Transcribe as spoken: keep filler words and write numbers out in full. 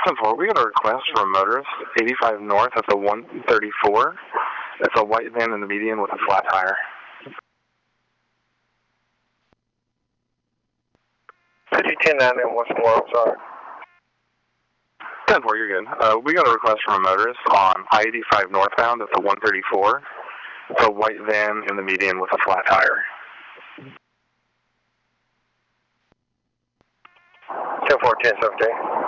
ten four, we got a request from a motorist, eighty-five north at the one thirty-four. It's a white van in the median with a flat tire. fifty ten nine and once more, I'm sorry. ten four, you're good. Uh, we got a request from a motorist on I eighty-five northbound at the one thirty-four. It's a white van in the median with a flat tire. ten four ten seventeen.